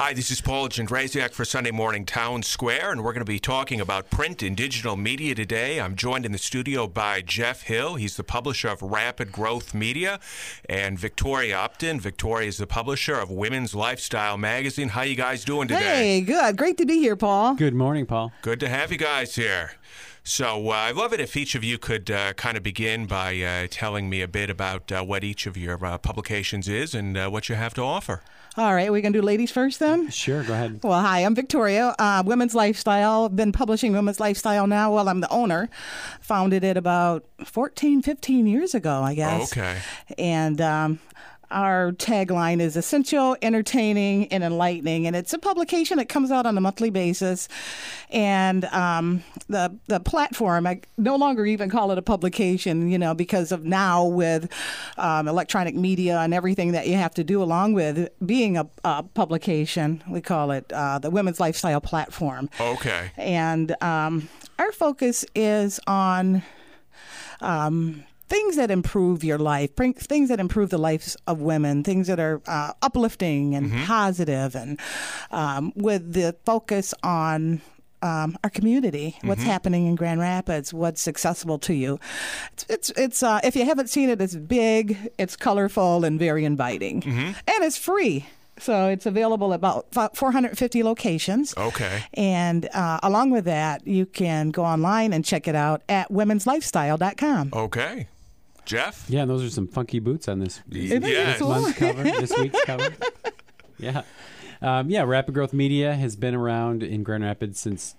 Hi, this is Paul Jędrzejczyk for Sunday Morning Town Square, and we're going to be talking about print and digital media today. I'm joined in the studio by Jeff Hill. He's the publisher of Rapid Growth Media, and Victoria Upton. Victoria is the publisher of Women's Lifestyle Magazine. How you guys doing today? Hey, good. Great to be here, Paul. Good morning, Paul. Good to have you guys here. So I'd love it if each of you could kind of begin by telling me a bit about what each of your publications is and what you have to offer. All right, we're going to do ladies first then? Sure, go ahead. Well, hi, I'm Victoria, Women's Lifestyle. I've been publishing Women's Lifestyle now. Well, I'm the owner. Founded it about 14, 15 years ago, I guess. Okay. And our tagline is essential, entertaining, and enlightening. And it's a publication that comes out on a monthly basis. And the platform, I no longer even call it a publication, because of now with electronic media and everything that you have to do along with being a publication. We call it the Women's Lifestyle Platform. Okay. And our focus is on things that improve your life, things that improve the lives of women, things that are uplifting and positive, and with the focus on our community, what's happening in Grand Rapids, what's accessible to you. It's if you haven't seen it, it's big, it's colorful, and very inviting, and it's free. So it's available at about 450 locations. Okay. And along with that, you can go online and check it out at womenslifestyle.com. Okay. Jeff? Yeah, those are some funky boots on this Yes. month's cover, this week's cover. Yeah. Rapid Growth Media has been around in Grand Rapids since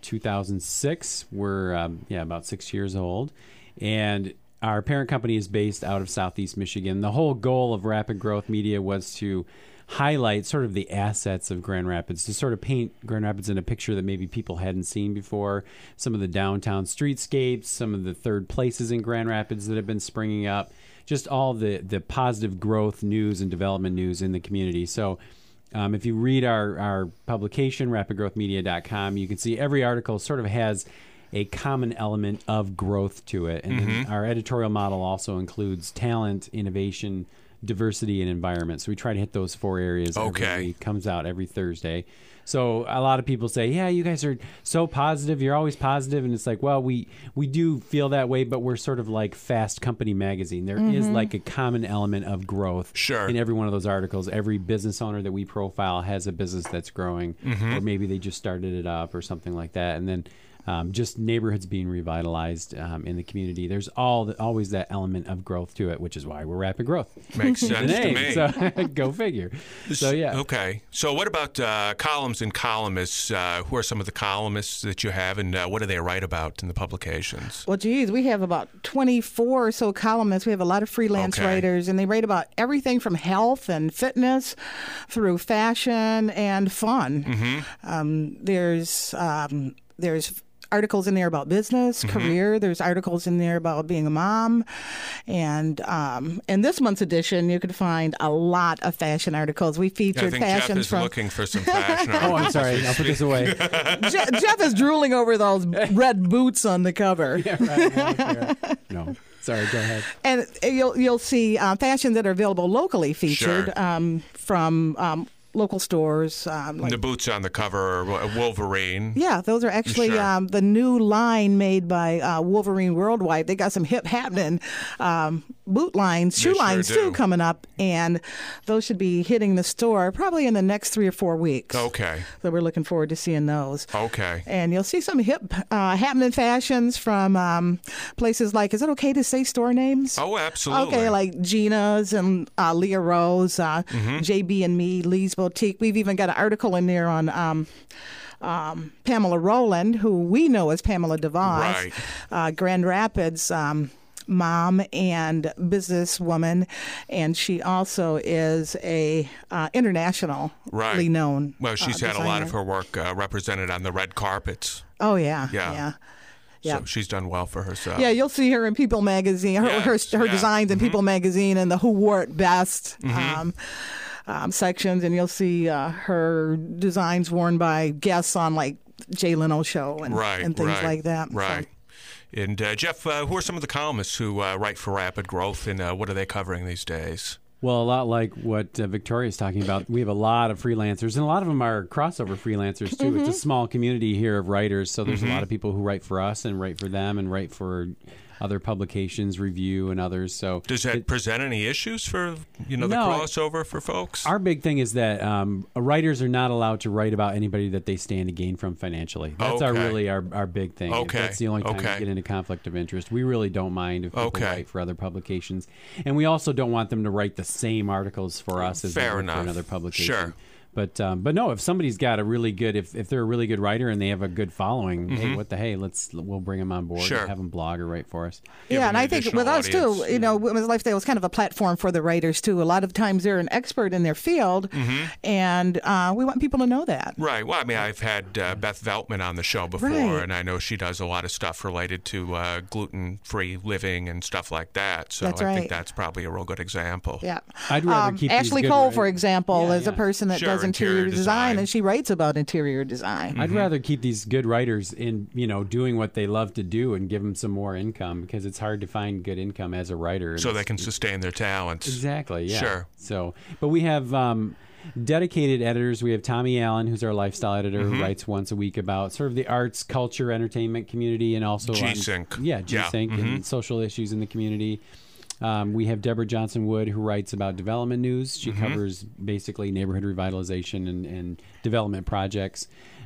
2006. We're, about 6 years old. And our parent company is based out of Southeast Michigan. The whole goal of Rapid Growth Media was to highlight sort of the assets of Grand Rapids, to sort of paint Grand Rapids in a picture that maybe people hadn't seen before. Some of the downtown streetscapes, some of the third places in Grand Rapids that have been springing up, just all the positive growth news and development news in the community. So if you read our publication, rapidgrowthmedia.com, you can see every article sort of has a common element of growth to it. And then our editorial model also includes talent, innovation, diversity, and environment. So we try to hit those four areas every week. Comes out every Thursday. So a lot of people say, yeah, you guys are so positive. You're always positive. And it's like, well, we do feel that way, but we're sort of like Fast Company magazine. There is like a common element of growth in every one of those articles. Every business owner that we profile has a business that's growing, or maybe they just started it up or something like that. And then just neighborhoods being revitalized in the community. There's always that element of growth to it, which is why we're Rapid Growth. Makes sense to me. So go figure. So yeah. Okay. So what about columns and columnists? Who are some of the columnists that you have, and what do they write about in the publications? Well, geez, we have about 24 or so columnists. We have a lot of freelance writers, and they write about everything from health and fitness through fashion and fun. There's articles in there about business, career. There's articles in there about being a mom. And in this month's edition, you could find a lot of fashion articles. We featured fashions Jeff is looking for some fashion articles. Oh, I'm sorry. I'll put this away. Jeff is drooling over those red boots on the cover. Yeah, right. No. Sorry, go ahead. And you'll see fashions that are available locally featured from local stores. The boots on the cover are Wolverine. Yeah, those are actually the new line made by Wolverine Worldwide. They got some hip happening boot lines, shoe lines too coming up, and those should be hitting the store probably in the next 3 or 4 weeks. Okay. So we're looking forward to seeing those. Okay. And you'll see some hip happening fashions from places like, is it okay to say store names? Oh, absolutely. Okay, like Gina's and Leah Rose, JB and Me, Lee's Boutique. We've even got an article in there on Pamela Rowland, who we know as Pamela DeVos, Grand Rapids mom and businesswoman, and she also is a internationally known Well, she's had a lot of her work represented on the red carpets. Oh, yeah. So she's done well for herself. Yeah, you'll see her in People Magazine, her designs in People Magazine and the Who Wore It Best sections, and you'll see her designs worn by guests on like Jay Leno show and things like that. Right. So. And Jeff, who are some of the columnists who write for Rapid Growth, and what are they covering these days? Well, a lot like what Victoria's talking about. We have a lot of freelancers, and a lot of them are crossover freelancers, too. It's a small community here of writers, so there's a lot of people who write for us and write for them and write for other publications, Review, and others. So does that present any issues for the crossover for folks? Our big thing is that writers are not allowed to write about anybody that they stand to gain from financially. That's our big thing. Okay. That's the only time we get into conflict of interest. We really don't mind if people write for other publications, and we also don't want them to write the same articles for us as they write for another publication. Sure. But no, if somebody's got a really good, if they're a really good writer and they have a good following, hey, we'll bring them on board and have them blog or write for us. Yeah, and I think with us too, Women's Lifestyle was kind of a platform for the writers too. A lot of times they're an expert in their field, and we want people to know that. Right. Well, I mean, I've had Beth Veltman on the show before, and I know she does a lot of stuff related to gluten-free living and stuff like that. So I think that's probably a real good example. Yeah. I'd rather keep Ashley Cole, for example, is a person that does interior design, and she writes about interior design. I'd rather keep these good writers in, doing what they love to do and give them some more income, because it's hard to find good income as a writer. So they can sustain their talents. Exactly, yeah. Sure. So, but we have dedicated editors. We have Tommy Allen, who's our lifestyle editor, who writes once a week about sort of the arts, culture, entertainment community, and also G-Sync. G-Sync and social issues in the community. We have Deborah Johnson-Wood, who writes about development news. She covers basically neighborhood revitalization and development projects.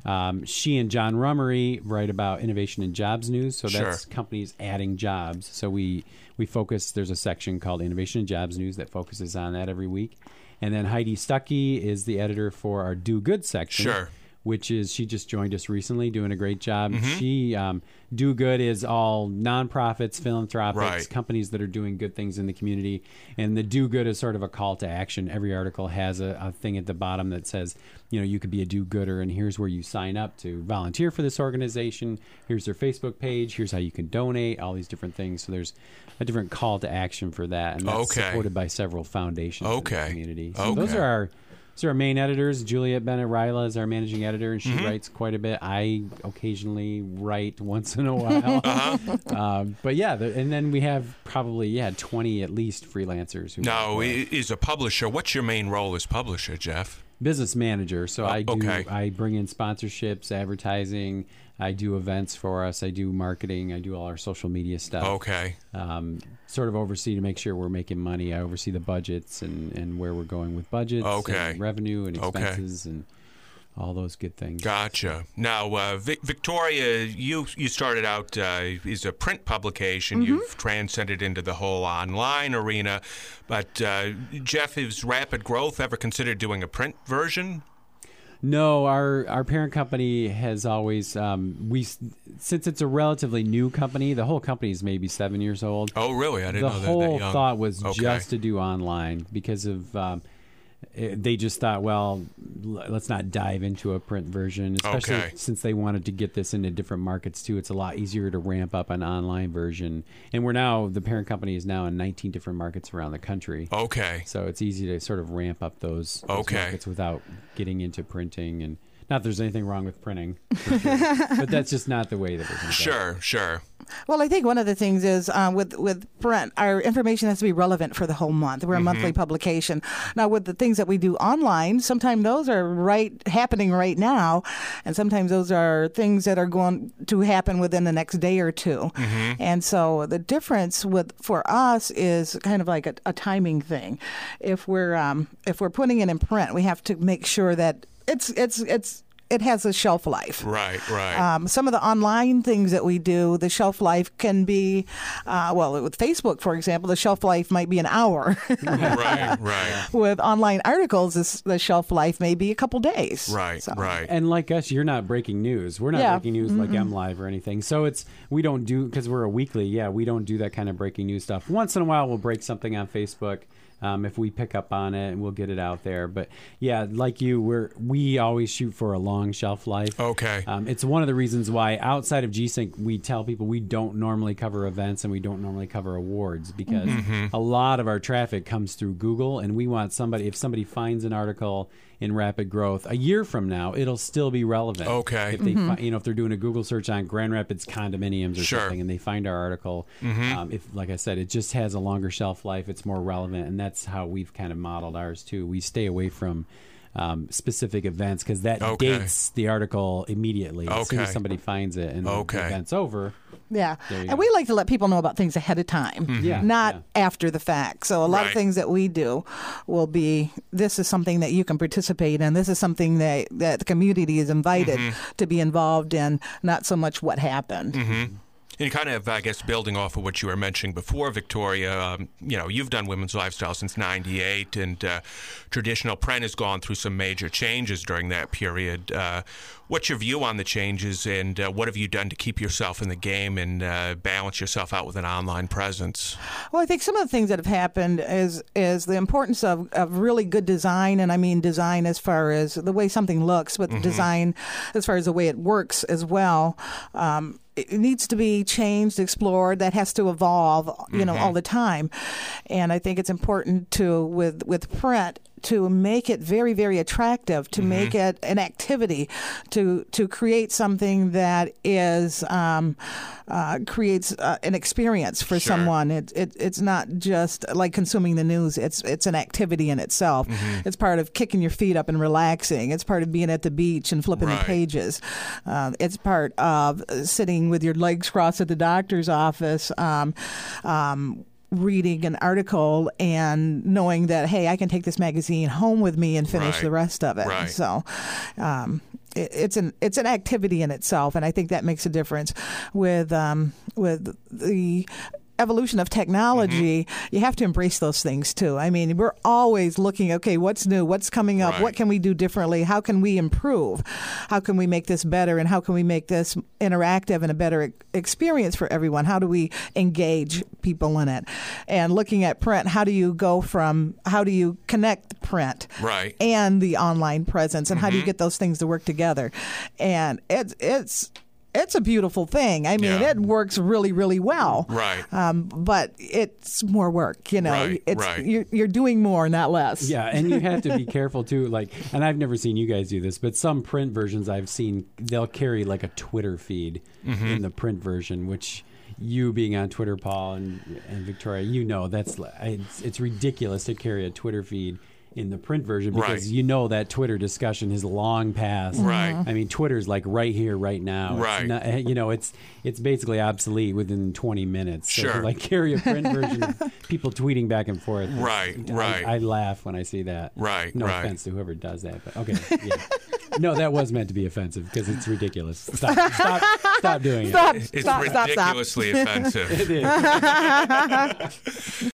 She and John Rummery write about innovation and jobs news. So that's companies adding jobs. So we focus, there's a section called Innovation and Jobs News that focuses on that every week. And then Heidi Stuckey is the editor for our Do Good section. Which is, she just joined us recently, doing a great job. She, Do Good is all nonprofits, philanthropics, companies that are doing good things in the community. And the Do Good is sort of a call to action. Every article has a thing at the bottom that says, you could be a do-gooder, and here's where you sign up to volunteer for this organization. Here's their Facebook page. Here's how you can donate, all these different things. So there's a different call to action for that. And that's supported by several foundations in the community. So those are our main editors. Juliet Bennett-Ryla is our managing editor, and she writes quite a bit. I occasionally write once in a while. But and then we have probably 20 at least freelancers. Now, is a publisher, what's your main role as publisher, Jeff? Business manager. So I bring in sponsorships, advertising. I do events for us. I do marketing. I do all our social media stuff. Sort of oversee to make sure we're making money. I oversee the budgets and where we're going with budgets, and revenue and expenses and all those good things. Gotcha. Now, Victoria, you started out as a print publication. You've transcended into the whole online arena. But Jeff, is Rapid Growth ever considered doing a print version? No, our parent company has always since it's a relatively new company. The whole company is maybe 7 years old. Oh, really? I didn't know that. The whole thought was just to do online because of they just thought, well, let's not dive into a print version, especially since they wanted to get this into different markets too. It's a lot easier to ramp up an online version, and the parent company is now in 19 different markets around the country. So it's easy to sort of ramp up those markets without getting into printing. And not that there's anything wrong with printing, for sure, but that's just not the way that we're going to go. Sure. Well, I think one of the things is with print, our information has to be relevant for the whole month. We're a monthly publication. Now, with the things that we do online, sometimes those are happening right now, and sometimes those are things that are going to happen within the next day or two. And so the difference for us is kind of like a timing thing. If we're putting it in print, we have to make sure that it has a shelf life. Right. Some of the online things that we do, the shelf life can be, with Facebook, for example, the shelf life might be an hour. Right. With online articles, the shelf life may be a couple days. Right. And like us, you're not breaking news. We're not breaking news like MLive or anything. So we don't do, because we're a weekly, we don't do that kind of breaking news stuff. Once in a while, we'll break something on Facebook. If we pick up on it, and we'll get it out there. But like you, we always shoot for a long shelf life. It's one of the reasons why outside of G-Sync, we tell people we don't normally cover events and we don't normally cover awards, because a lot of our traffic comes through Google, and we want if somebody finds an article in rapid growth, a year from now, it'll still be relevant. Okay. If they, if they're doing a Google search on Grand Rapids condominiums or something, and they find our article, if, like I said, it just has a longer shelf life, it's more relevant, and that's how we've kind of modeled ours too. We stay away from specific events because that dates the article immediately. As soon as somebody finds it and the event's over. Yeah. And we like to let people know about things ahead of time, not after the fact. So a lot of things that we do will be, this is something that you can participate in. This is something that the community is invited to be involved in, not so much what happened. And kind of, I guess, building off of what you were mentioning before, Victoria, you've done Women's Lifestyle since '98, and traditional print has gone through some major changes during that period. What's your view on the changes, and what have you done to keep yourself in the game and balance yourself out with an online presence? Well, I think some of the things that have happened is the importance of really good design, and I mean design as far as the way something looks, but design as far as the way it works as well. It needs to be changed, explored. That has to evolve, all the time. And I think it's important to, with print, to make it very, very attractive, to make it an activity, to create something that is creates an experience for someone. It's not just like consuming the news. It's an activity in itself. It's part of kicking your feet up and relaxing. It's part of being at the beach and flipping the pages. It's part of sitting with your legs crossed at the doctor's office. Reading an article and knowing that, hey, I can take this magazine home with me and finish the rest of it. So it's an activity in itself, and I think that makes a difference with the evolution of technology. You have to embrace those things too. I mean, we're always looking, okay, what's new, what's coming up, what can we do differently, how can we improve, how can we make this better, and how can we make this interactive and a better experience for everyone, how do we engage people in it. And looking at print, how do you connect print and the online presence, and how do you get those things to work together. And it's a beautiful thing. I mean, it works really, really well. But it's more work, You're doing more, not less. Yeah, and you have to be careful, too. And I've never seen you guys do this, but some print versions I've seen, they'll carry like a Twitter feed in the print version, which you being on Twitter, Paul, and Victoria, it's ridiculous to carry a Twitter feed in the print version because that Twitter discussion has long passed. I mean, Twitter's like right here, right now. It's not, it's basically obsolete within 20 minutes. So to carry a print version of people tweeting back and forth. I laugh when I see that. No offense to whoever does that, but okay. Yeah. No, that was meant to be offensive because it's ridiculous. Stop doing it. It's ridiculously offensive. It is.